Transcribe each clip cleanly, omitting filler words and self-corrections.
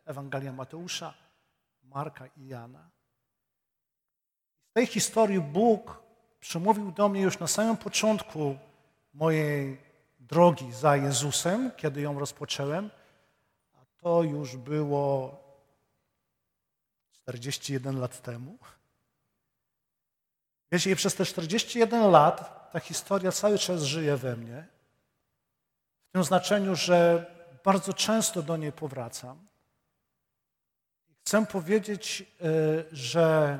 Ewangelia Mateusza, Marka i Jana. Z tej historii Bóg przemówił do mnie już na samym początku mojej drogi za Jezusem, kiedy ją rozpocząłem, a to już było 41 lat temu. Wiecie, i przez te 41 lat ta historia cały czas żyje we mnie. W tym znaczeniu, że bardzo często do niej powracam. Chcę powiedzieć, że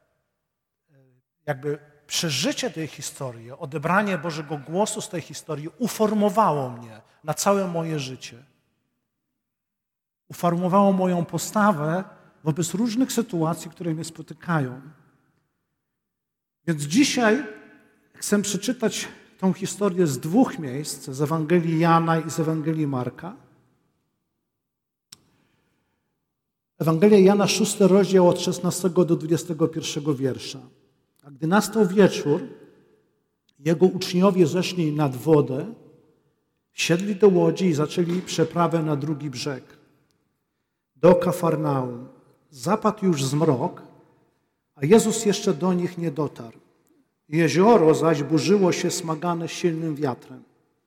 jakby przeżycie tej historii, odebranie Bożego głosu z tej historii uformowało mnie na całe moje życie. Uformowało moją postawę wobec różnych sytuacji, które mnie spotykają. Więc dzisiaj chcę przeczytać tą historię z dwóch miejsc, z Ewangelii Jana i z Ewangelii Marka. Ewangelia Jana, 6 rozdział od 16 do 21 wiersza. A gdy nastał wieczór, jego uczniowie zeszli nad wodę, wsiedli do łodzi i zaczęli przeprawę na drugi brzeg, do Kafarnaum. Zapadł już zmrok, a Jezus jeszcze do nich nie dotarł. Jezioro zaś burzyło się smagane silnym wiatrem.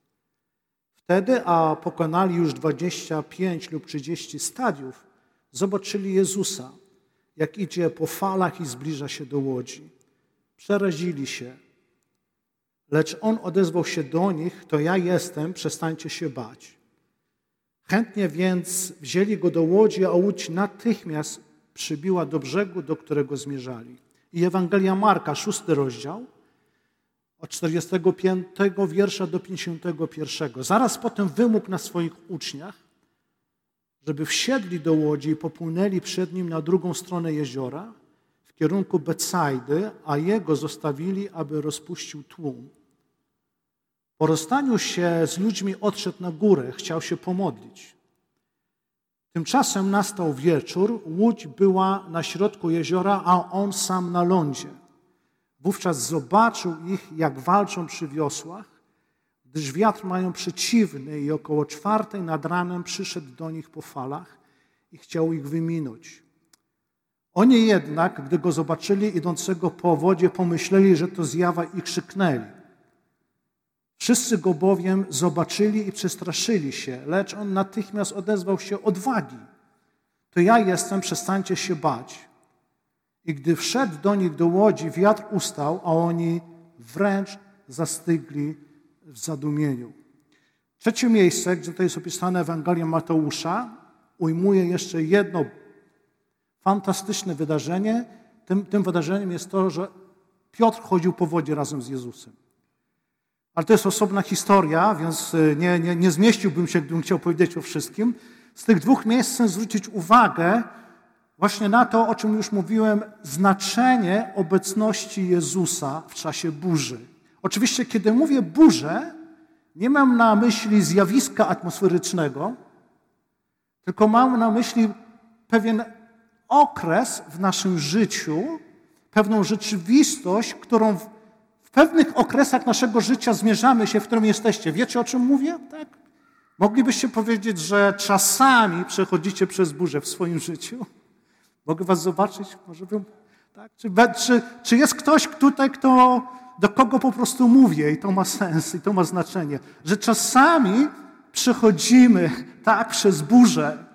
Wtedy, a pokonali już 25 lub 30 stadiów, zobaczyli Jezusa, jak idzie po falach i zbliża się do łodzi. Przerazili się. Lecz On odezwał się do nich, to ja jestem, przestańcie się bać. Chętnie więc wzięli Go do łodzi, a łódź natychmiast przybiła do brzegu, do którego zmierzali. I Ewangelia Marka, 6 rozdział, od 45 wiersza do 51. Zaraz potem wymógł na swoich uczniach, żeby wsiedli do łodzi i popłynęli przed Nim na drugą stronę jeziora, w kierunku Betsajdy, a Jego zostawili, aby rozpuścił tłum. Po rozstaniu się z ludźmi odszedł na górę, chciał się pomodlić. Tymczasem nastał wieczór, łódź była na środku jeziora, a On sam na lądzie. Wówczas zobaczył ich, jak walczą przy wiosłach, gdyż wiatr mają przeciwny i około 4 nad ranem przyszedł do nich po falach i chciał ich wyminąć. Oni jednak, gdy Go zobaczyli idącego po wodzie, pomyśleli, że to zjawa i krzyknęli. Wszyscy Go bowiem zobaczyli i przestraszyli się, lecz On natychmiast odezwał się: odwagi. To ja jestem, przestańcie się bać. I gdy wszedł do nich do łodzi, wiatr ustał, a oni wręcz zastygli w zadumieniu. Trzecie miejsce, gdzie to jest opisane Ewangelia Mateusza, ujmuje jeszcze jedno fantastyczne wydarzenie. Tym wydarzeniem jest to, że Piotr chodził po wodzie razem z Jezusem. Ale to jest osobna historia, więc nie zmieściłbym się, gdybym chciał powiedzieć o wszystkim. Z tych dwóch miejsc chcę zwrócić uwagę właśnie na to, o czym już mówiłem, znaczenie obecności Jezusa w czasie burzy. Oczywiście, kiedy mówię burzę, nie mam na myśli zjawiska atmosferycznego, tylko mam na myśli pewien okres w naszym życiu, pewną rzeczywistość, którą w pewnych okresach naszego życia zmierzamy się, w którym jesteście. Wiecie, o czym mówię? Tak? Moglibyście powiedzieć, że czasami przechodzicie przez burzę w swoim życiu? Mogę was zobaczyć? Może bym, tak? Czy jest ktoś tutaj, do kogo po prostu mówię i to ma sens, i to ma znaczenie, że czasami przechodzimy tak przez burzę.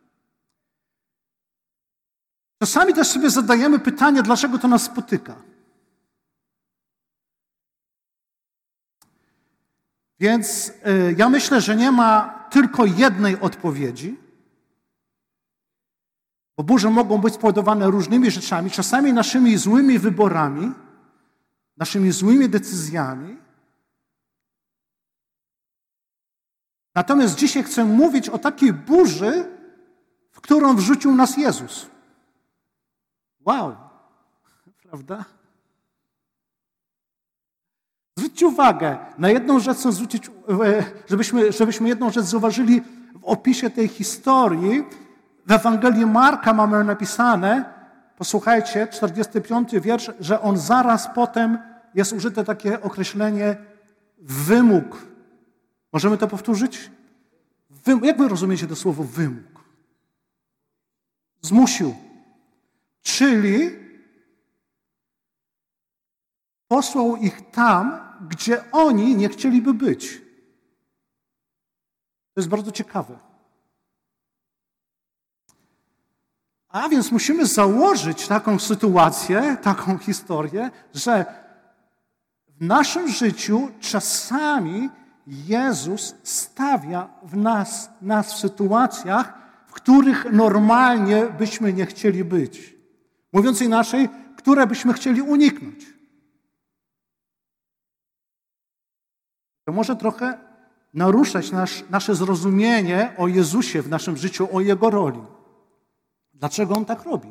Czasami też sobie zadajemy pytanie, dlaczego to nas spotyka. Więc ja myślę, że nie ma tylko jednej odpowiedzi, bo burze mogą być spowodowane różnymi rzeczami, czasami naszymi złymi wyborami, naszymi złymi decyzjami. Natomiast dzisiaj chcę mówić o takiej burzy, w którą wrzucił nas Jezus. Wow, prawda? Zwróćcie uwagę, na jedną rzecz chcę zwrócić, żebyśmy jedną rzecz zauważyli w opisie tej historii. W Ewangelii Marka mamy napisane, posłuchajcie, 45 wiersz, że on zaraz potem, jest użyte takie określenie, wymógł. Możemy to powtórzyć? Jak wy rozumiecie to słowo wymógł? Zmusił. Czyli posłał ich tam, gdzie oni nie chcieliby być. To jest bardzo ciekawe. A więc musimy założyć taką sytuację, taką historię, że w naszym życiu czasami Jezus stawia nas w sytuacjach, w których normalnie byśmy nie chcieli być. Mówiąc inaczej, które byśmy chcieli uniknąć. To może trochę naruszać nasze zrozumienie o Jezusie w naszym życiu, o Jego roli. Dlaczego On tak robi?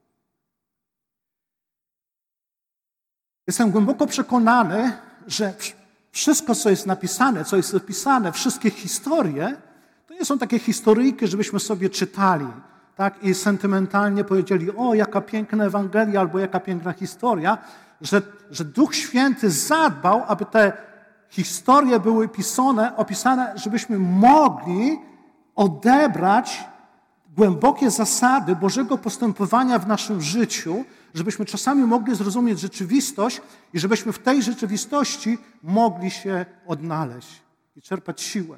Jestem głęboko przekonany, że wszystko, co jest napisane, co jest opisane, wszystkie historie, to nie są takie historyjki, żebyśmy sobie czytali, tak, i sentymentalnie powiedzieli, o, jaka piękna Ewangelia, albo jaka piękna historia, że Duch Święty zadbał, aby te historie były opisane, żebyśmy mogli odebrać głębokie zasady Bożego postępowania w naszym życiu, żebyśmy czasami mogli zrozumieć rzeczywistość i żebyśmy w tej rzeczywistości mogli się odnaleźć i czerpać siłę.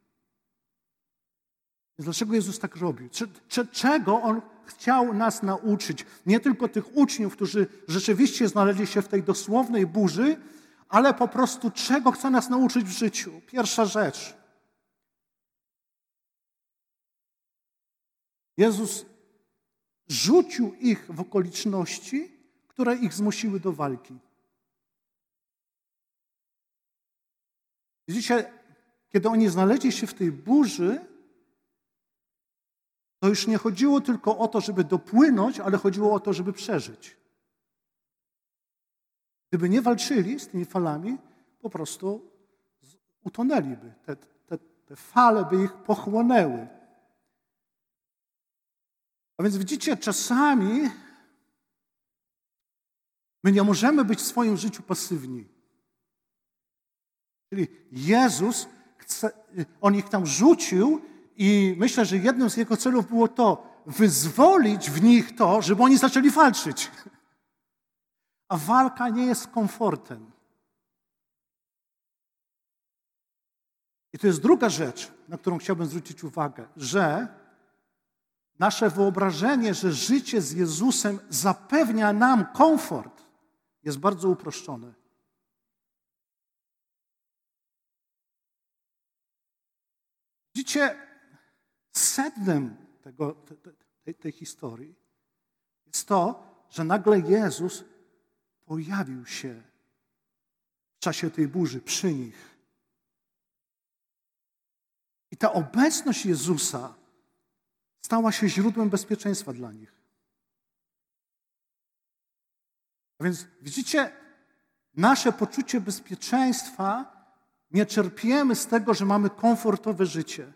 Więc dlaczego Jezus tak robił? Czego On chciał nas nauczyć? Nie tylko tych uczniów, którzy rzeczywiście znaleźli się w tej dosłownej burzy, ale po prostu czego chce nas nauczyć w życiu. Pierwsza rzecz. Jezus rzucił ich w okoliczności, które ich zmusiły do walki. Widzicie, kiedy oni znaleźli się w tej burzy, to już nie chodziło tylko o to, żeby dopłynąć, ale chodziło o to, żeby przeżyć. Gdyby nie walczyli z tymi falami, po prostu utonęliby. Te fale by ich pochłonęły. A więc widzicie, czasami my nie możemy być w swoim życiu pasywni. Czyli Jezus, On ich tam rzucił i myślę, że jednym z Jego celów było to, wyzwolić w nich to, żeby oni zaczęli walczyć. A walka nie jest komfortem. I to jest druga rzecz, na którą chciałbym zwrócić uwagę, że nasze wyobrażenie, że życie z Jezusem zapewnia nam komfort, jest bardzo uproszczone. Widzicie, sednem tej historii jest to, że nagle Jezus pojawił się w czasie tej burzy przy nich. I ta obecność Jezusa stała się źródłem bezpieczeństwa dla nich. A więc widzicie, nasze poczucie bezpieczeństwa nie czerpiemy z tego, że mamy komfortowe życie,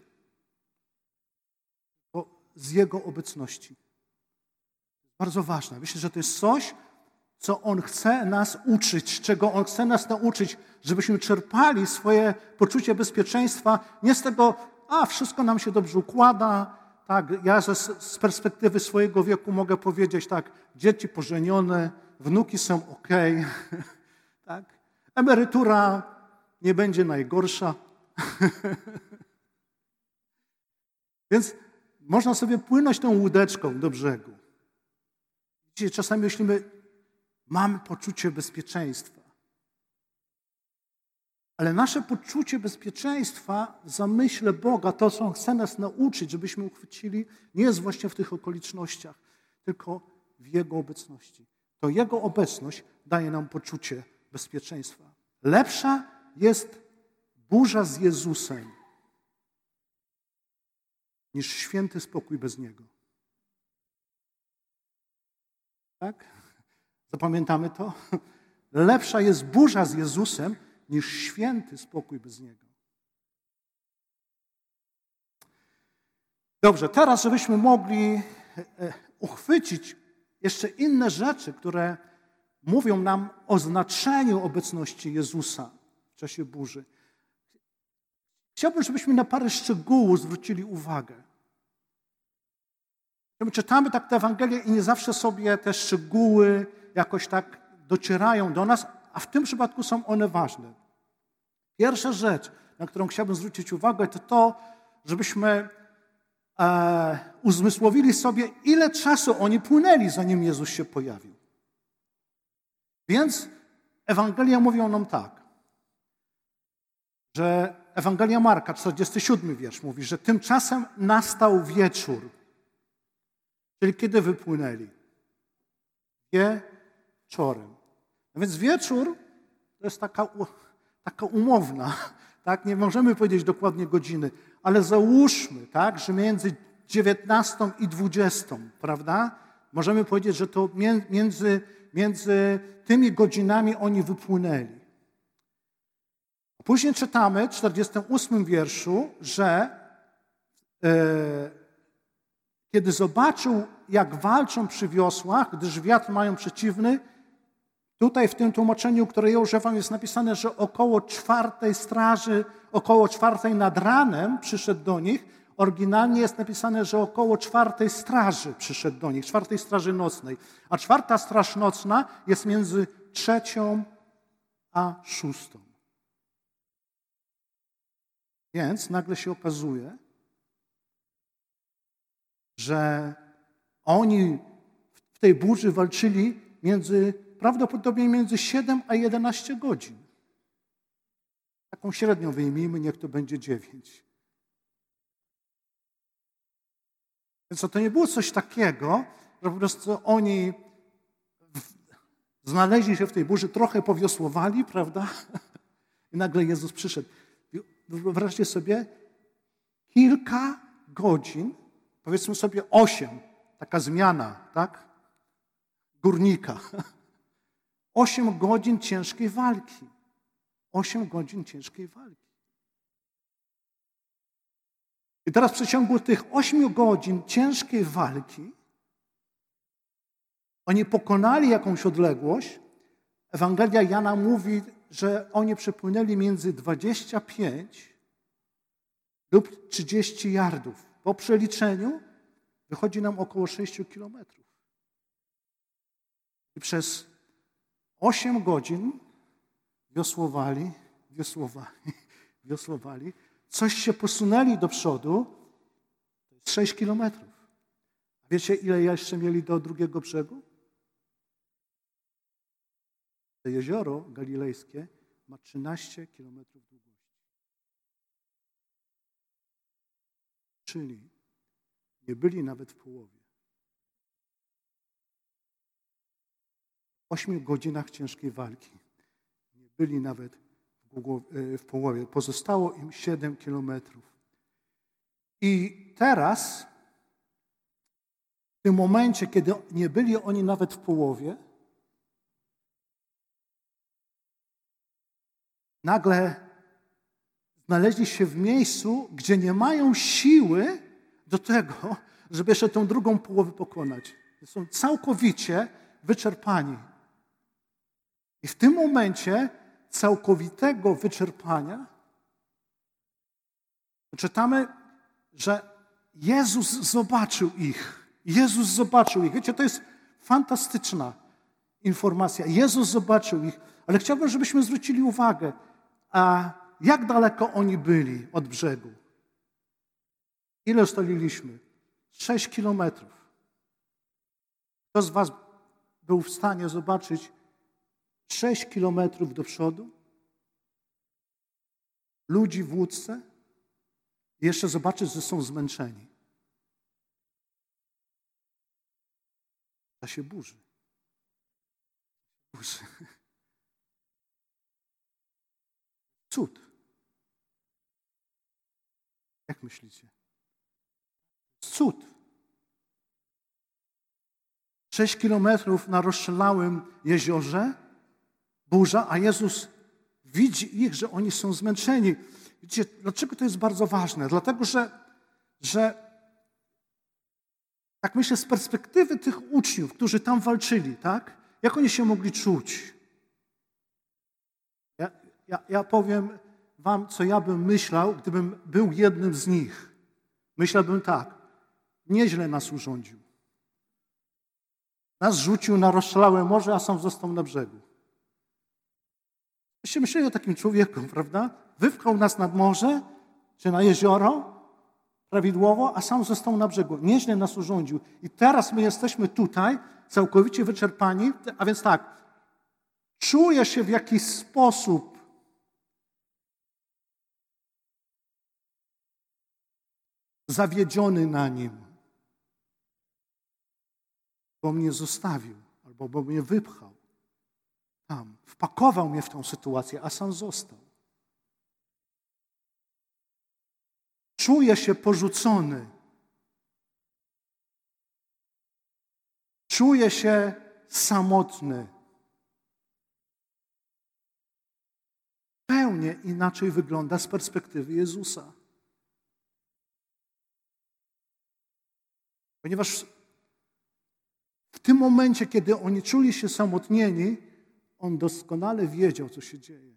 tylko z Jego obecności. Bardzo ważne. Myślę, że to jest coś, co On chce nas uczyć, czego On chce nas nauczyć, żebyśmy czerpali swoje poczucie bezpieczeństwa nie z tego, wszystko nam się dobrze układa, tak, ja z perspektywy swojego wieku mogę powiedzieć tak, dzieci pożenione, wnuki są okej, tak, emerytura nie będzie najgorsza. Więc można sobie płynąć tą łódeczką do brzegu. Dzisiaj czasami myślimy, mamy poczucie bezpieczeństwa. Ale nasze poczucie bezpieczeństwa w zamyśle Boga, to, co On chce nas nauczyć, żebyśmy uchwycili, nie jest właśnie w tych okolicznościach, tylko w Jego obecności. To Jego obecność daje nam poczucie bezpieczeństwa. Lepsza jest burza z Jezusem niż święty spokój bez Niego. Tak? Zapamiętamy to? Lepsza jest burza z Jezusem niż święty spokój bez Niego. Dobrze, teraz żebyśmy mogli uchwycić jeszcze inne rzeczy, które mówią nam o znaczeniu obecności Jezusa w czasie burzy. Chciałbym, żebyśmy na parę szczegółów zwrócili uwagę. My czytamy tak tę Ewangelię i nie zawsze sobie te szczegóły jakoś tak docierają do nas, a w tym przypadku są one ważne. Pierwsza rzecz, na którą chciałbym zwrócić uwagę, to to, żebyśmy uzmysłowili sobie, ile czasu oni płynęli, zanim Jezus się pojawił. Więc Ewangelia mówią nam tak, że Ewangelia Marka, 47 wiersz mówi, że tymczasem nastał wieczór. Czyli kiedy wypłynęli? Wieczorem. No więc wieczór to jest taka umowna, tak? Nie możemy powiedzieć dokładnie godziny, ale załóżmy, tak, że między 19 i 20, prawda? Możemy powiedzieć, że to między tymi godzinami oni wypłynęli. Później czytamy w 48 wierszu, że kiedy zobaczył, jak walczą przy wiosłach, gdyż wiatr mają przeciwny, tutaj w tym tłumaczeniu, które ja używam, jest napisane, że około 4 straży, około 4 nad ranem przyszedł do nich. Oryginalnie jest napisane, że około 4 straży przyszedł do nich, 4 straży nocnej. A 4 straż nocna jest między 3 a 6. Więc nagle się okazuje, że oni w tej burzy walczyli prawdopodobnie między 7 a 11 godzin. Taką średnią wyjmijmy, niech to będzie 9. Więc to nie było coś takiego, że po prostu oni znaleźli się w tej burzy, trochę powiosłowali, prawda? I nagle Jezus przyszedł. Wyobraźcie sobie, kilka godzin, powiedzmy sobie 8, taka zmiana, tak? Górnika. 8 godzin ciężkiej walki. 8 godzin ciężkiej walki. I teraz w przeciągu tych 8 godzin ciężkiej walki oni pokonali jakąś odległość. Ewangelia Jana mówi, że oni przepłynęli między 25 lub 30 yardów. Po przeliczeniu wychodzi nam około 6 kilometrów. I przez 8 godzin wiosłowali, coś się posunęli do przodu, to jest 6 kilometrów. A wiecie, ile jeszcze mieli do drugiego brzegu? To jezioro galilejskie ma 13 kilometrów długości. Czyli nie byli nawet w połowie. W 8 godzinach ciężkiej walki nie byli nawet w połowie. Pozostało im 7 kilometrów. I teraz, w tym momencie, kiedy nie byli oni nawet w połowie, nagle znaleźli się w miejscu, gdzie nie mają siły do tego, żeby jeszcze tą drugą połowę pokonać. Są całkowicie wyczerpani. I w tym momencie całkowitego wyczerpania czytamy, że Jezus zobaczył ich. Jezus zobaczył ich. Wiecie, to jest fantastyczna informacja. Jezus zobaczył ich. Ale chciałbym, żebyśmy zwrócili uwagę, a jak daleko oni byli od brzegu. Ile ustaliliśmy? 6 kilometrów. Kto z was był w stanie zobaczyć 6 kilometrów do przodu? Ludzi w łódce? I jeszcze zobaczyć, że są zmęczeni. W czasie burzy. Cud. Jak myślicie? Cud. 6 kilometrów na rozstrzelałym jeziorze, burza, a Jezus widzi ich, że oni są zmęczeni. Widzicie, dlaczego to jest bardzo ważne? Dlatego, że tak myślę z perspektywy tych uczniów, którzy tam walczyli, tak? Jak oni się mogli czuć? Ja powiem wam, co ja bym myślał, gdybym był jednym z nich. Myślałbym tak, nieźle nas urządził. nas rzucił na rozszalałe morze, a sam został na brzegu. Myście myśleli o takim człowieku, prawda? Wypchał nas nad morze, czy na jezioro, prawidłowo, a sam został na brzegu. Nieźle nas urządził. I teraz my jesteśmy tutaj, całkowicie wyczerpani, a więc tak, czuję się w jakiś sposób zawiedziony na Nim, bo mnie zostawił, albo bo mnie wypchał tam. Wpakował mnie w tą sytuację, a sam został. Czuję się porzucony. Czuję się samotny. Zupełnie inaczej wygląda z perspektywy Jezusa. Ponieważ w tym momencie, kiedy oni czuli się samotnieni, On doskonale wiedział, co się dzieje.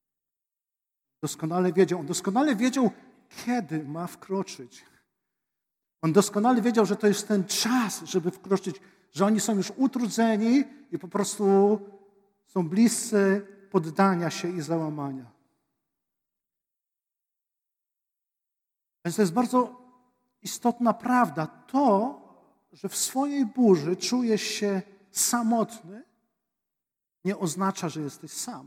On doskonale wiedział, kiedy ma wkroczyć. On doskonale wiedział, że to jest ten czas, żeby wkroczyć, że oni są już utrudzeni i po prostu są bliscy poddania się i załamania. Więc to jest bardzo istotna prawda. To, że w swojej burzy czujesz się samotny, nie oznacza, że jesteś sam.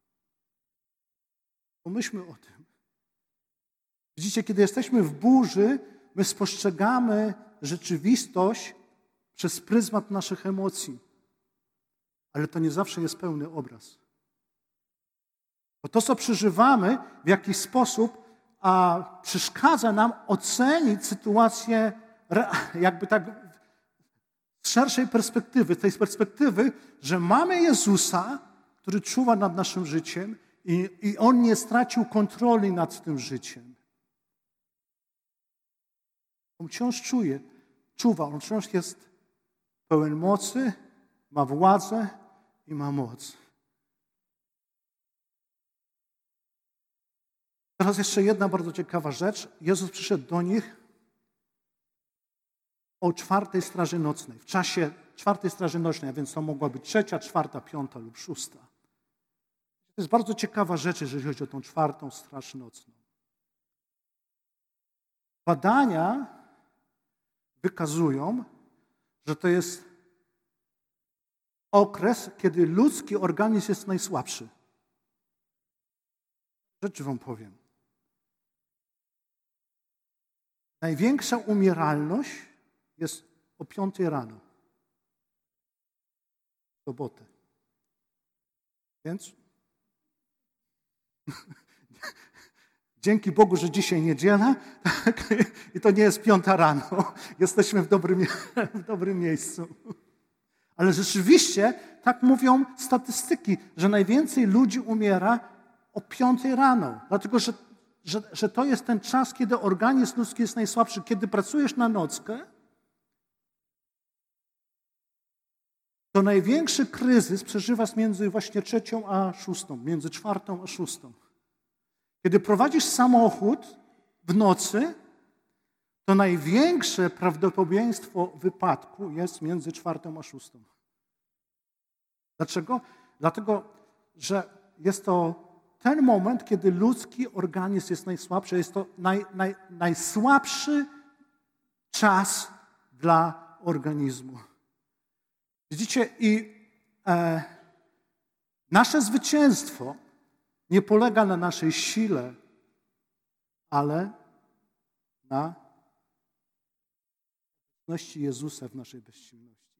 Pomyślmy o tym. Widzicie, kiedy jesteśmy w burzy, my spostrzegamy rzeczywistość przez pryzmat naszych emocji. Ale to nie zawsze jest pełny obraz. Bo to, co przeżywamy, w jakiś sposób przeszkadza nam ocenić sytuację jakby tak z szerszej perspektywy, tej perspektywy, że mamy Jezusa, który czuwa nad naszym życiem i On nie stracił kontroli nad tym życiem. On wciąż czuwa, On wciąż jest pełen mocy, ma władzę i ma moc. Teraz jeszcze jedna bardzo ciekawa rzecz. Jezus przyszedł do nich o 4 straży nocnej. W czasie 4 straży nocnej, a więc to mogła być 3, 4, 5 lub 6. To jest bardzo ciekawa rzecz, jeżeli chodzi o tą 4 straż nocną. Badania wykazują, że to jest okres, kiedy ludzki organizm jest najsłabszy. Rzeczy wam powiem. Największa umieralność jest o 5 rano. W sobotę. Więc dzięki Bogu, że dzisiaj niedziela i to nie jest 5 rano. Jesteśmy w dobrym miejscu. Ale rzeczywiście tak mówią statystyki, że najwięcej ludzi umiera o 5 rano. Dlatego, że to jest ten czas, kiedy organizm ludzki jest najsłabszy. Kiedy pracujesz na nockę, to największy kryzys przeżywasz między właśnie 3 a 6, między 4 a 6. Kiedy prowadzisz samochód w nocy, to największe prawdopodobieństwo wypadku jest między 4 a 6. Dlaczego? Dlatego, że jest to ten moment, kiedy ludzki organizm jest najsłabszy. Jest to najsłabszy czas dla organizmu. Widzicie, nasze zwycięstwo nie polega na naszej sile, ale na obecności Jezusa w naszej bezsilności.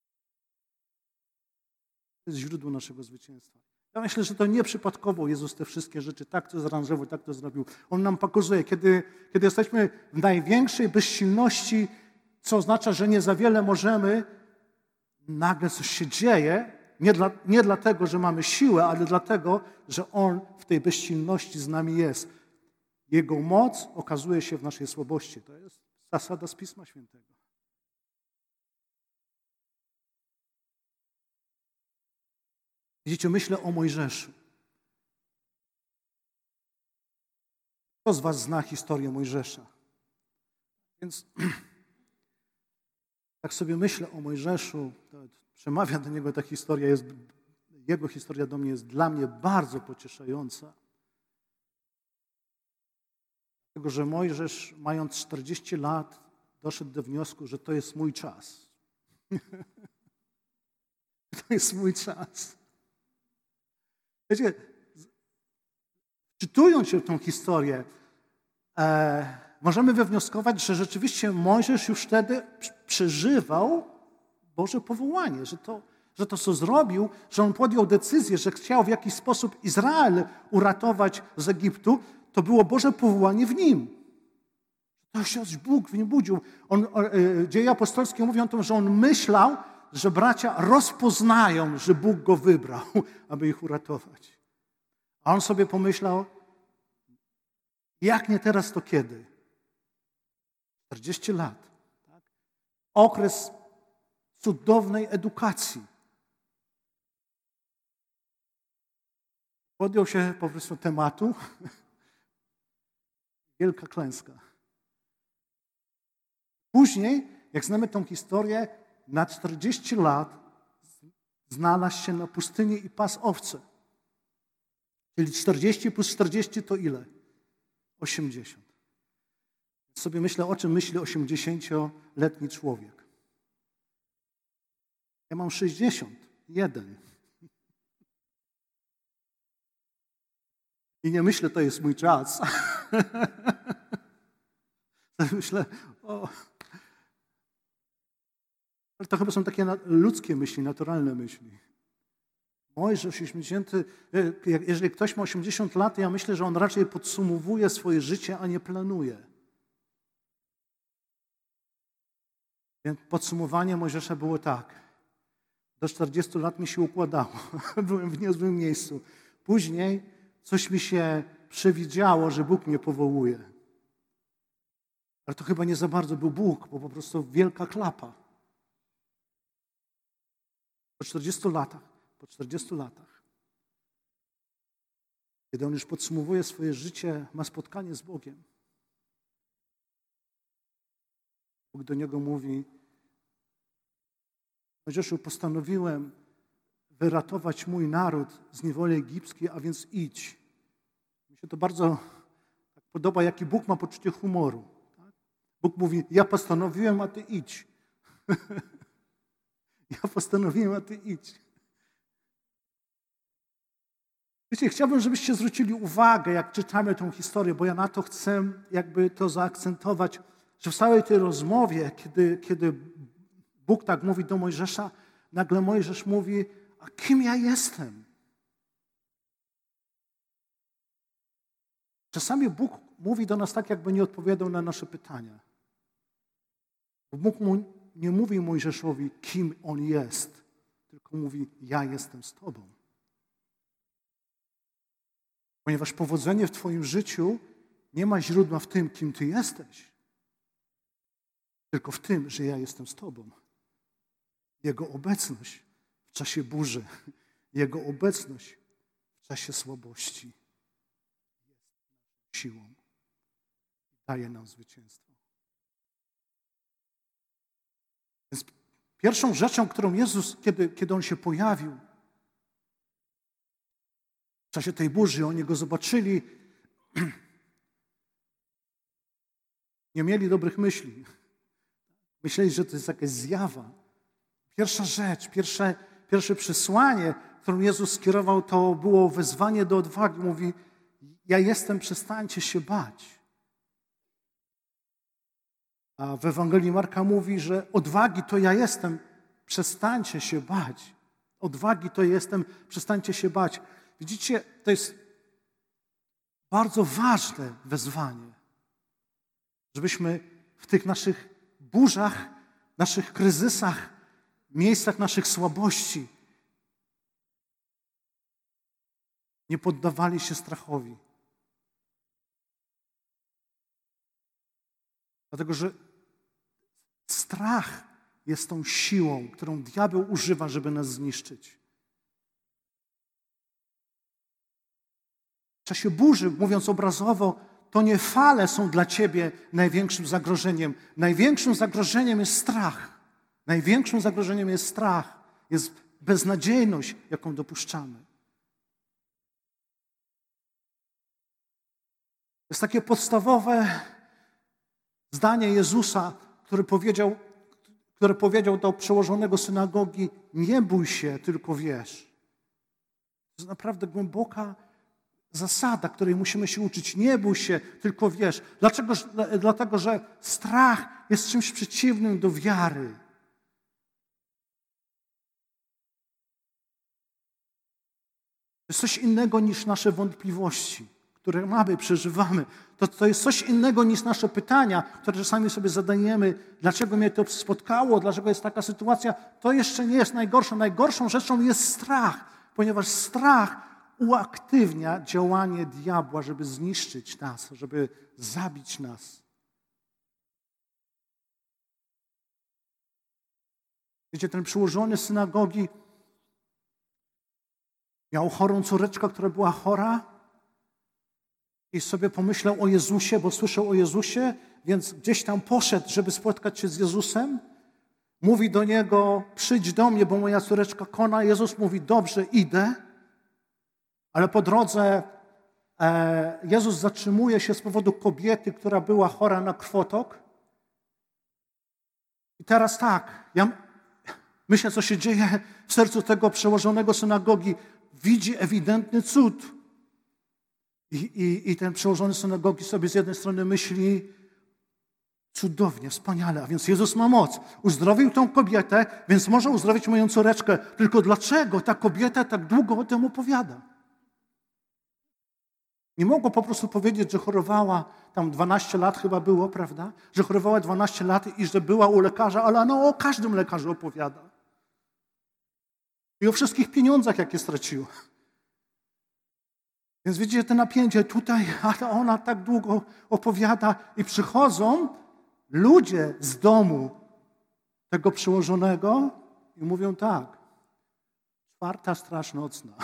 To jest źródło naszego zwycięstwa. Ja myślę, że to nieprzypadkowo Jezus te wszystkie rzeczy tak to zaaranżował, tak to zrobił. On nam pokazuje, kiedy jesteśmy w największej bezsilności, co oznacza, że nie za wiele możemy, nagle coś się dzieje, nie dlatego, że mamy siłę, ale dlatego, że On w tej bezsilności z nami jest. Jego moc okazuje się w naszej słabości. To jest zasada z Pisma Świętego. Widzicie, myślę o Mojżeszu. Kto z was zna historię Mojżesza? Więc Tak sobie myślę o Mojżeszu, przemawia do niego ta historia, jego historia do mnie jest dla mnie bardzo pocieszająca. Dlatego, że Mojżesz, mając 40 lat, doszedł do wniosku, że to jest mój czas. To jest mój czas. Wiecie, czytując się tę historię, możemy wywnioskować, że rzeczywiście Mojżesz już wtedy przeżywał Boże powołanie, że to, co zrobił, że on podjął decyzję, że chciał w jakiś sposób Izrael uratować z Egiptu, to było Boże powołanie w nim. To się Bóg w nim budził. Dzieje apostolskie mówią o tym, że on myślał, że bracia rozpoznają, że Bóg go wybrał, aby ich uratować. A on sobie pomyślał, jak nie teraz, to kiedy? 40 lat. Tak? Okres cudownej edukacji. Podjął się po prostu tematu. Wielka klęska. Później, jak znamy tą historię, na 40 lat znalazł się na pustyni i pasł owce. Czyli 40 plus 40 to ile? 80. Sobie myślę, o czym myśli 80-letni człowiek. Ja mam 61. I nie myślę, to jest mój czas. Myślę, ale to chyba są takie ludzkie myśli, naturalne myśli. Mojżesz 80, jeżeli ktoś ma 80 lat, ja myślę, że on raczej podsumowuje swoje życie, a nie planuje. Więc podsumowanie Mojżesza było tak. Do 40 lat mi się układało. Byłem w niezłym miejscu. Później coś mi się przewidziało, że Bóg mnie powołuje. Ale to chyba nie za bardzo był Bóg, bo po prostu wielka klapa. Po 40 latach, kiedy on już podsumowuje swoje życie, ma spotkanie z Bogiem. Bóg do niego mówi: Mojżeszu, postanowiłem wyratować mój naród z niewoli egipskiej, a więc idź. Mi się to bardzo podoba, jaki Bóg ma poczucie humoru. Tak? Bóg mówi: ja postanowiłem, a ty idź. Ja postanowiłem, a ty idź. Wiecie, chciałbym, żebyście zwrócili uwagę, jak czytamy tę historię, bo ja na to chcę jakby to zaakcentować, że w całej tej rozmowie, kiedy Bóg tak mówi do Mojżesza, nagle Mojżesz mówi: a kim ja jestem? Czasami Bóg mówi do nas tak, jakby nie odpowiadał na nasze pytania. Bóg nie mówi Mojżeszowi, kim on jest, tylko mówi: ja jestem z tobą. Ponieważ powodzenie w twoim życiu nie ma źródła w tym, kim ty jesteś, tylko w tym, że ja jestem z tobą. Jego obecność w czasie burzy, Jego obecność w czasie słabości jest siłą. Daje nam zwycięstwo. Więc pierwszą rzeczą, którą Jezus, kiedy On się pojawił, w czasie tej burzy, oni Go zobaczyli, nie mieli dobrych myśli. Myśleli, że to jest jakaś zjawa. Pierwsza rzecz, pierwsze przesłanie, którą Jezus skierował, to było wezwanie do odwagi. Mówi: ja jestem, przestańcie się bać. A w Ewangelii Marka mówi, że odwagi to ja jestem, przestańcie się bać. Odwagi to jestem, przestańcie się bać. Widzicie, to jest bardzo ważne wezwanie, żebyśmy w tych naszych burzach, naszych kryzysach, miejscach naszych słabości nie poddawali się strachowi. Dlatego, że strach jest tą siłą, którą diabeł używa, żeby nas zniszczyć. W czasie burzy, mówiąc obrazowo, to nie fale są dla ciebie największym zagrożeniem. Największym zagrożeniem jest strach. Największym zagrożeniem jest strach, jest beznadziejność, jaką dopuszczamy. Jest takie podstawowe zdanie Jezusa, które powiedział do przełożonego synagogi: nie bój się, tylko wierz. To jest naprawdę głęboka zasada, której musimy się uczyć. Nie bój się, tylko wierz. Dlaczego? Dlatego, że strach jest czymś przeciwnym do wiary. To jest coś innego niż nasze wątpliwości, które mamy, przeżywamy. To jest coś innego niż nasze pytania, które czasami sobie zadajemy. Dlaczego mnie to spotkało? Dlaczego jest taka sytuacja? To jeszcze nie jest najgorsze. Najgorszą rzeczą jest strach, ponieważ strach uaktywnia działanie diabła, żeby zniszczyć nas, żeby zabić nas. Wiecie, ten przełożony synagogi miał chorą córeczkę, która była chora i sobie pomyślał o Jezusie, bo słyszał o Jezusie, więc gdzieś tam poszedł, żeby spotkać się z Jezusem. Mówi do niego: przyjdź do mnie, bo moja córeczka kona. Jezus mówi: dobrze, idę. Ale po drodze Jezus zatrzymuje się z powodu kobiety, która była chora na krwotok. I teraz tak, ja myślę, co się dzieje w sercu tego przełożonego synagogi. Widzi ewidentny cud. I ten przełożony synagogi sobie z jednej strony myśli: cudownie, wspaniale, a więc Jezus ma moc. Uzdrowił tą kobietę, więc może uzdrowić moją córeczkę. Tylko dlaczego ta kobieta tak długo o tym opowiada? Nie mogło po prostu powiedzieć, że chorowała, tam 12 lat chyba było, prawda? Że chorowała 12 lat i że była u lekarza, ale ona o każdym lekarzu opowiada. I o wszystkich pieniądzach, jakie straciła. Więc widzicie te napięcie tutaj, a ona tak długo opowiada i przychodzą ludzie z domu tego przełożonego i mówią tak: 4. straż nocna.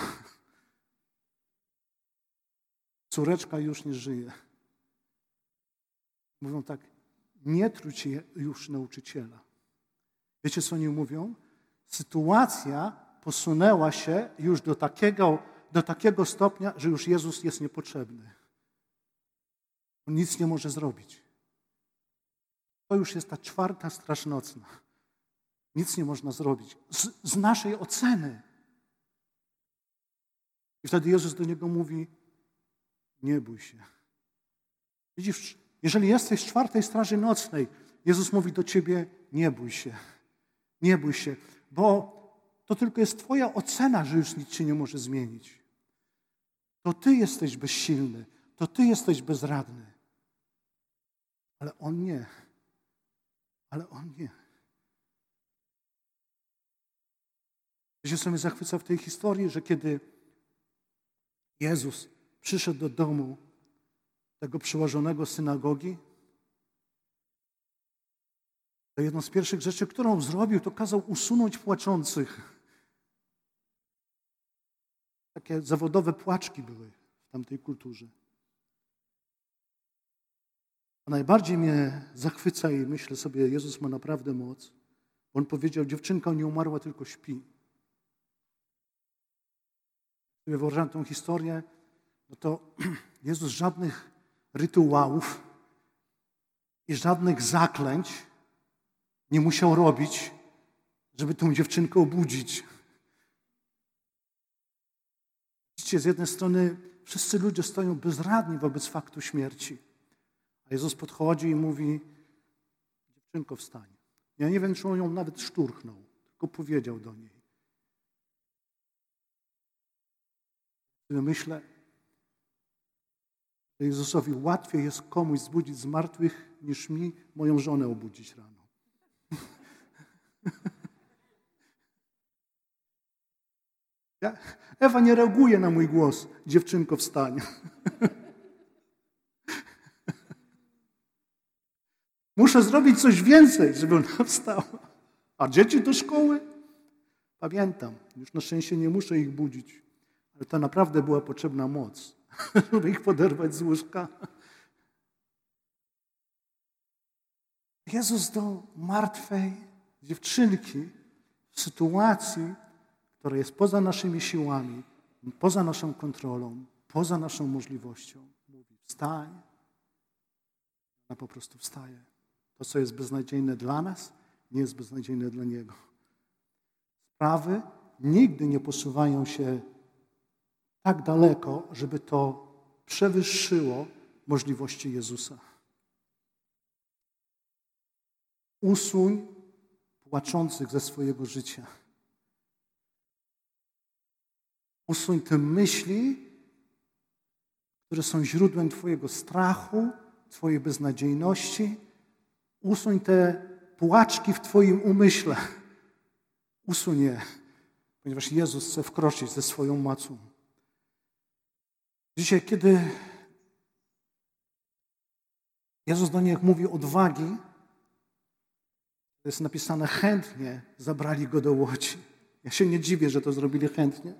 Córeczka już nie żyje. Mówią tak: nie truć już nauczyciela. Wiecie, co oni mówią? Sytuacja posunęła się już do takiego stopnia, że już Jezus jest niepotrzebny. On nic nie może zrobić. To już jest ta 4. straż nocna. Nic nie można zrobić. Z naszej oceny. I wtedy Jezus do niego mówi: nie bój się. Widzisz, jeżeli jesteś w 4. straży nocnej, Jezus mówi do ciebie: nie bój się. Nie bój się, bo to tylko jest twoja ocena, że już nic się nie może zmienić. To ty jesteś bezsilny, to ty jesteś bezradny. Ale On nie. Ale On nie. Wiecie, co mnie zachwyca w tej historii, że kiedy Jezus przyszedł do domu tego przełożonego synagogi, to jedną z pierwszych rzeczy, którą zrobił, to kazał usunąć płaczących. Takie zawodowe płaczki były w tamtej kulturze. A najbardziej mnie zachwyca i myślę sobie, Jezus ma naprawdę moc. On powiedział: dziewczynka nie umarła, tylko śpi. Gdy wyobrażam tą historię, no to Jezus żadnych rytuałów i żadnych zaklęć nie musiał robić, żeby tą dziewczynkę obudzić. Widzicie, z jednej strony wszyscy ludzie stoją bezradni wobec faktu śmierci. A Jezus podchodzi i mówi: dziewczynko, wstań. Ja nie wiem, czy on ją nawet szturchnął, tylko powiedział do niej. Myślę, że Jezusowi łatwiej jest komuś zbudzić z martwych, niż mi moją żonę obudzić rano. Ewa nie reaguje na mój głos: dziewczynko, wstań. Muszę zrobić coś więcej, żeby ona wstała. A dzieci do szkoły? Pamiętam, już na szczęście nie muszę ich budzić. Ale to naprawdę była potrzebna moc, żeby ich poderwać z łóżka. Jezus do martwej, dziewczynki w sytuacji, która jest poza naszymi siłami, poza naszą kontrolą, poza naszą możliwością. Mówi, wstań. Ona po prostu wstaje. To, co jest beznadziejne dla nas, nie jest beznadziejne dla Niego. Sprawy nigdy nie posuwają się tak daleko, żeby to przewyższyło możliwości Jezusa. Usuń płaczących ze swojego życia. Usuń te myśli, które są źródłem Twojego strachu, Twojej beznadziejności. Usuń te płaczki w Twoim umyśle. Usuń je, ponieważ Jezus chce wkroczyć ze swoją mocą. Dzisiaj, kiedy Jezus do nich mówi odwagi, to jest napisane chętnie zabrali Go do łodzi. Ja się nie dziwię, że to zrobili chętnie.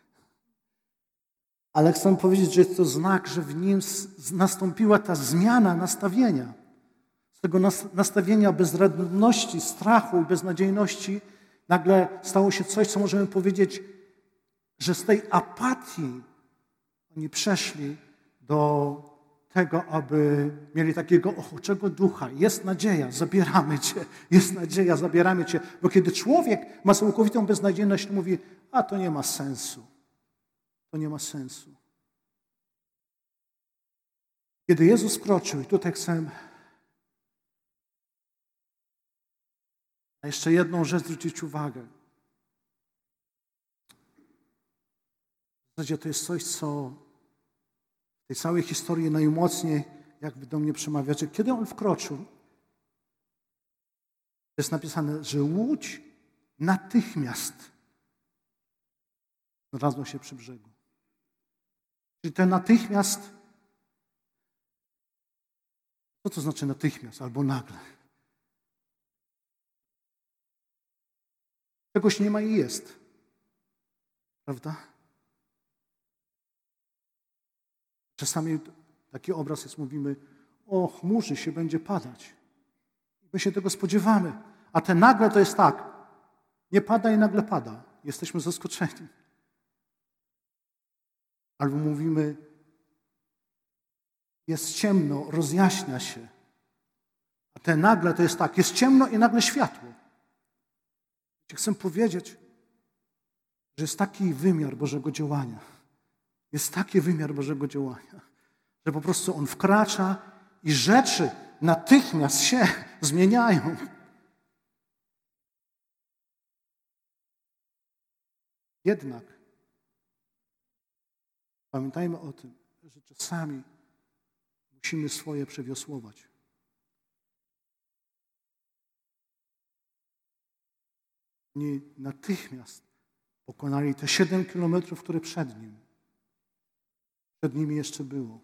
Ale chcę powiedzieć, że jest to znak, że w nim nastąpiła ta zmiana nastawienia. Z tego nastawienia bezradności, strachu i beznadziejności nagle stało się coś, co możemy powiedzieć, że z tej apatii oni przeszli do tego, aby mieli takiego ochoczego ducha. Jest nadzieja, zabieramy Cię. Jest nadzieja, zabieramy Cię. Bo kiedy człowiek ma całkowitą beznadziejność, to mówi, a to nie ma sensu. To nie ma sensu. Kiedy Jezus wkroczył, i tutaj chcę na jeszcze jedną rzecz zwrócić uwagę. W zasadzie to jest coś, co w tej całej historii najmocniej jakby do mnie przemawia. Że kiedy On wkroczył, jest napisane, że łódź natychmiast znalazła się przy brzegu. Czyli to natychmiast, co to znaczy natychmiast albo nagle? Czegoś nie ma i jest. Prawda? Czasami taki obraz jest, mówimy, o chmurzy się będzie padać. My się tego spodziewamy. A te nagle to jest tak, nie pada i nagle pada. Jesteśmy zaskoczeni. Albo mówimy, jest ciemno, rozjaśnia się. A te nagle to jest tak, jest ciemno i nagle światło. Chcę powiedzieć, że jest taki wymiar Bożego działania. Jest taki wymiar Bożego działania, że po prostu On wkracza i rzeczy natychmiast się zmieniają. Jednak pamiętajmy o tym, że czasami musimy swoje przewiosłować. Oni natychmiast pokonali te 7 kilometrów, które przed nimi jeszcze było.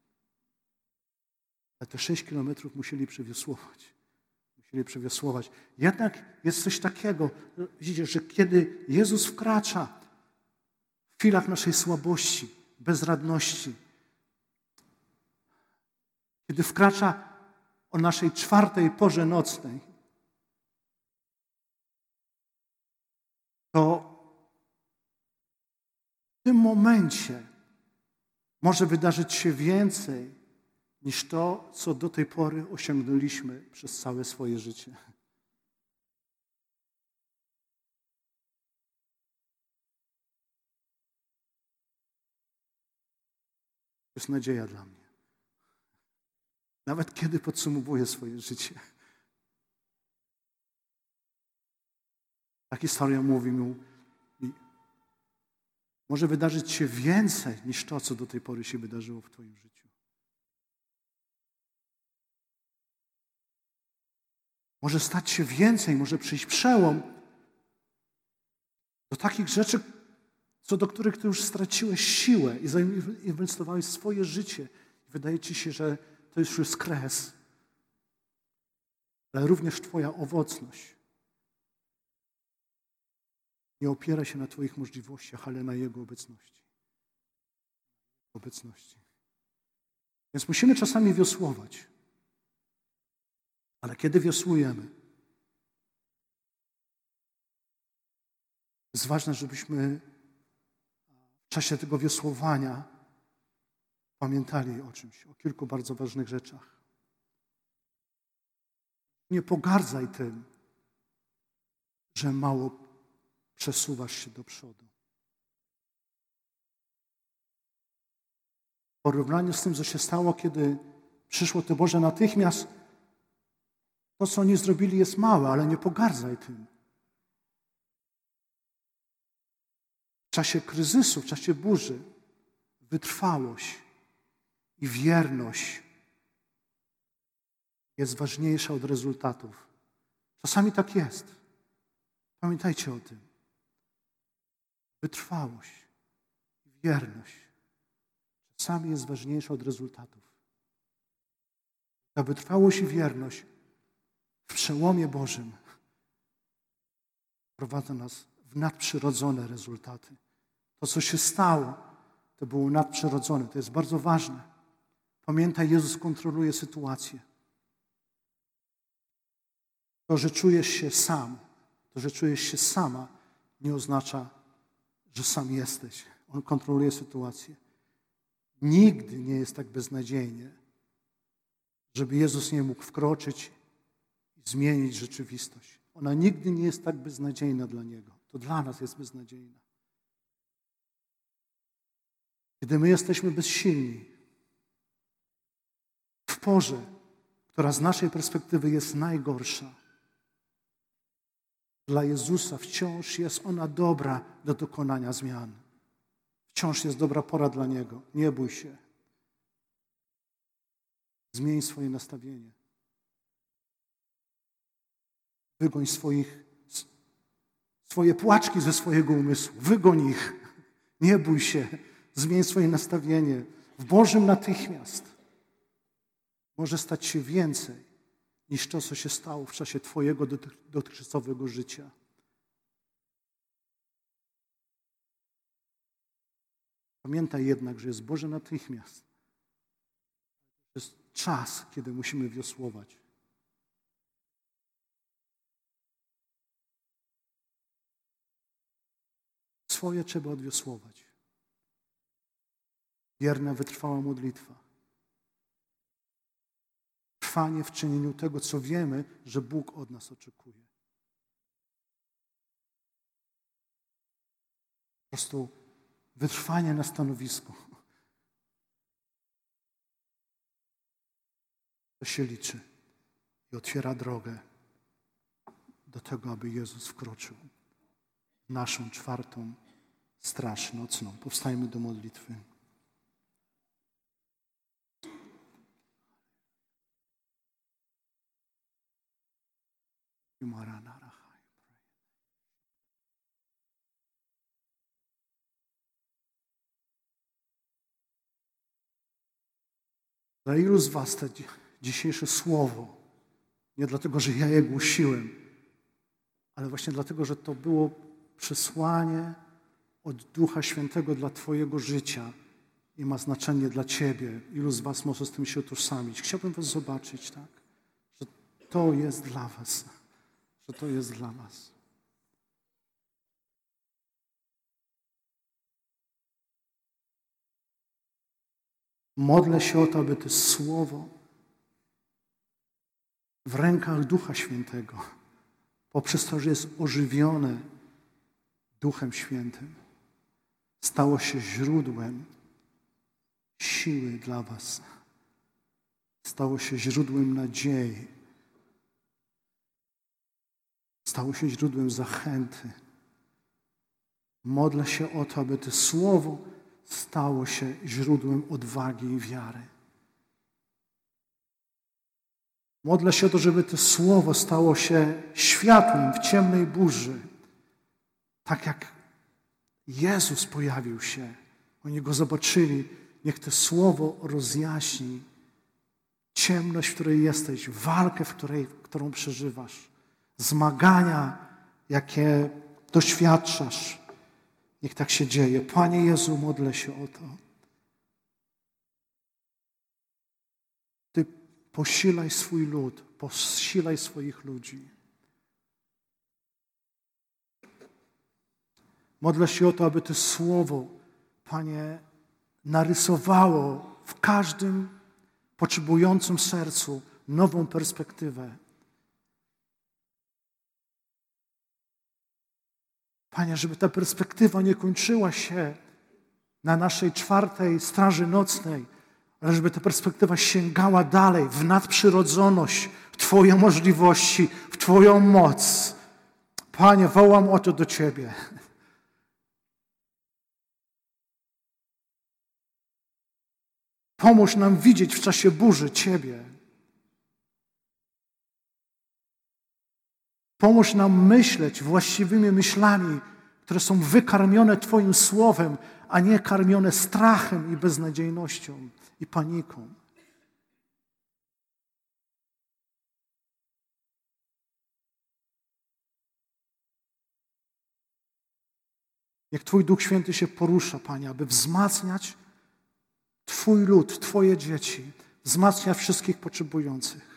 Ale te 6 kilometrów musieli przewiosłować. Jednak jest coś takiego, widzicie, że kiedy Jezus wkracza w chwilach naszej słabości, bezradności, kiedy wkracza o naszej 4 porze nocnej, to w tym momencie może wydarzyć się więcej niż to, co do tej pory osiągnęliśmy przez całe swoje życie. To jest nadzieja dla mnie. Nawet kiedy podsumowuję swoje życie. Ta historia mówi mu, może wydarzyć się więcej niż to, co do tej pory się wydarzyło w Twoim życiu. Może stać się więcej, może przyjść przełom do takich rzeczy, co do których Ty już straciłeś siłę i zainwestowałeś swoje życie. Wydaje Ci się, że to już jest kres. Ale również Twoja owocność nie opiera się na Twoich możliwościach, ale na Jego obecności. Więc musimy czasami wiosłować. Ale kiedy wiosłujemy, Jest ważne, żebyśmy w czasie tego wiosłowania pamiętali o czymś, o kilku bardzo ważnych rzeczach. Nie pogardzaj tym, że mało przesuwasz się do przodu. W porównaniu z tym, co się stało, kiedy przyszło to Boże natychmiast, to, co oni zrobili, jest małe, ale nie pogardzaj tym. W czasie kryzysu, w czasie burzy, wytrwałość i wierność jest ważniejsza od rezultatów. Czasami tak jest. Pamiętajcie o tym. Wytrwałość i wierność czasami jest ważniejsza od rezultatów. Ta wytrwałość i wierność w przełomie Bożym prowadzi nas w nadprzyrodzone rezultaty. To, co się stało, to było nadprzyrodzone. To jest bardzo ważne. Pamiętaj, Jezus kontroluje sytuację. To, że czujesz się sam, to, że czujesz się sama, nie oznacza, że sam jesteś. On kontroluje sytuację. Nigdy nie jest tak beznadziejnie, żeby Jezus nie mógł wkroczyć i zmienić rzeczywistość. Ona nigdy nie jest tak beznadziejna dla Niego. To dla nas jest beznadziejna. Kiedy my jesteśmy bezsilni, w porze, która z naszej perspektywy jest najgorsza, dla Jezusa wciąż jest ona dobra do dokonania zmian. Wciąż jest dobra pora dla Niego. Nie bój się. Zmień swoje nastawienie. Wygoń swoje płaczki ze swojego umysłu. Wygoń ich. Nie bój się. Zmień swoje nastawienie. W Bożym natychmiast może stać się więcej niż to, co się stało w czasie Twojego dotychczasowego życia. Pamiętaj jednak, że jest Boże natychmiast. To jest czas, kiedy musimy wiosłować. Swoje trzeba odwiosłować. Wierna, wytrwała modlitwa. Trwanie w czynieniu tego, co wiemy, że Bóg od nas oczekuje. Po prostu wytrwanie na stanowisku. To się liczy i otwiera drogę do tego, aby Jezus wkroczył w naszą czwartą straż nocną. Powstajmy do modlitwy. Dla ilu z was to dzisiejsze słowo, nie dlatego, że ja je głosiłem, ale właśnie dlatego, że to było przesłanie od Ducha Świętego dla Twojego życia i ma znaczenie dla Ciebie. Ilu z was może z tym się utożsamić? Chciałbym was zobaczyć, tak? Że to jest dla was. Że to jest dla was. Modlę się o to, aby to słowo w rękach Ducha Świętego, poprzez to, że jest ożywione Duchem Świętym, stało się źródłem siły dla was. Stało się źródłem nadziei. Stało się źródłem zachęty. Modlę się o to, aby to słowo stało się źródłem odwagi i wiary. Modlę się o to, żeby to słowo stało się światłem w ciemnej burzy. Tak jak Jezus pojawił się, oni Go zobaczyli. Niech to słowo rozjaśni ciemność, w której jesteś, walkę, którą przeżywasz, zmagania, jakie doświadczasz. Niech tak się dzieje. Panie Jezu, modlę się o to. Ty posilaj swój lud, posilaj swoich ludzi. Modlę się o to, aby to słowo, Panie, narysowało w każdym potrzebującym sercu nową perspektywę. Panie, żeby ta perspektywa nie kończyła się na naszej 4. straży nocnej, ale żeby ta perspektywa sięgała dalej w nadprzyrodzoność, w Twoje możliwości, w Twoją moc. Panie, wołam o to do Ciebie. Pomóż nam widzieć w czasie burzy Ciebie. Pomóż nam myśleć właściwymi myślami, które są wykarmione Twoim słowem, a nie karmione strachem i beznadziejnością i paniką. Niech Twój Duch Święty się porusza, Panie, aby wzmacniać Twój lud, Twoje dzieci, wzmacniać wszystkich potrzebujących.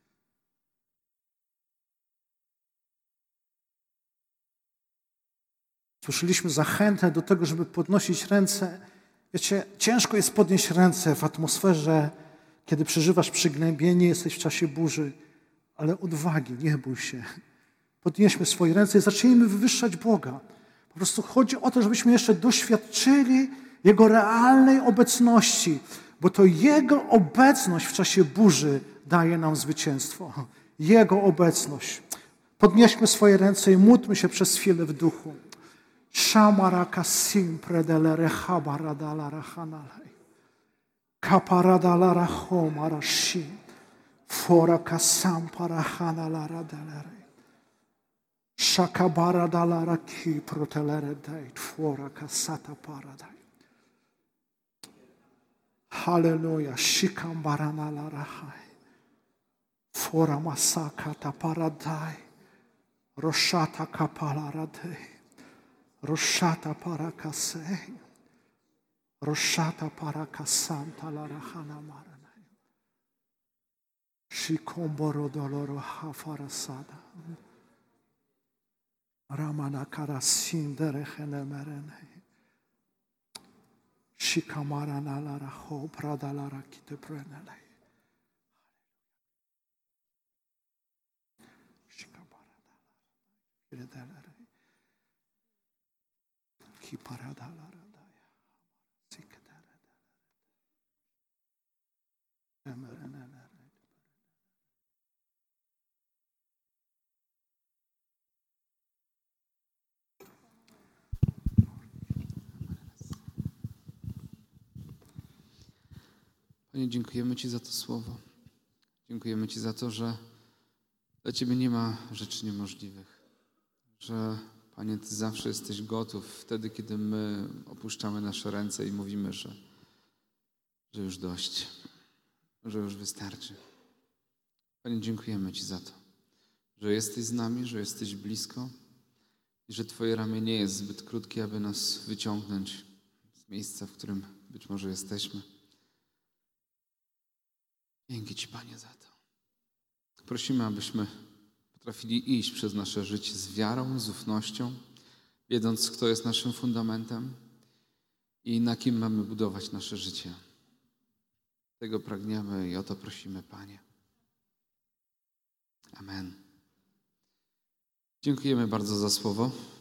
Słyszeliśmy zachętę do tego, żeby podnosić ręce. Wiecie, ciężko jest podnieść ręce w atmosferze, kiedy przeżywasz przygnębienie, jesteś w czasie burzy, ale odwagi, nie bój się. Podnieśmy swoje ręce i zacznijmy wywyższać Boga. Po prostu chodzi o to, żebyśmy jeszcze doświadczyli Jego realnej obecności, bo to Jego obecność w czasie burzy daje nam zwycięstwo. Jego obecność. Podnieśmy swoje ręce i módlmy się przez chwilę w duchu. Shamaraka simpre delere habaradala hanalai. Kaparadala homara shi. Foraka sampara hanalara delere. Shakabaradala raki protelere deit. Foraka sata paradai. Hallelujah. Shikambaranala rahai. Fora masaka ta paradai. Roshata kapala radei. Roshata parakasei. Roshata parakasanta la rahana maranai. Shikomboro doloro hafarasada. Ramana karasindere henemerenei. Shikamarana la raho pradala rakite prenelei. Shikamarana. Fidelere. Panie, dziękujemy Ci za to słowo. Dziękujemy Ci za to, że dla Ciebie nie ma rzeczy niemożliwych. Że, Panie, Ty zawsze jesteś gotów wtedy, kiedy my opuszczamy nasze ręce i mówimy, że już dość, że już wystarczy. Panie, dziękujemy Ci za to, że jesteś z nami, że jesteś blisko i że Twoje ramię nie jest zbyt krótkie, aby nas wyciągnąć z miejsca, w którym być może jesteśmy. Dzięki Ci, Panie, za to. Prosimy, abyśmy potrafili iść przez nasze życie z wiarą, z ufnością, wiedząc, kto jest naszym fundamentem i na kim mamy budować nasze życie. Tego pragniemy i o to prosimy, Panie. Amen. Dziękujemy bardzo za słowo.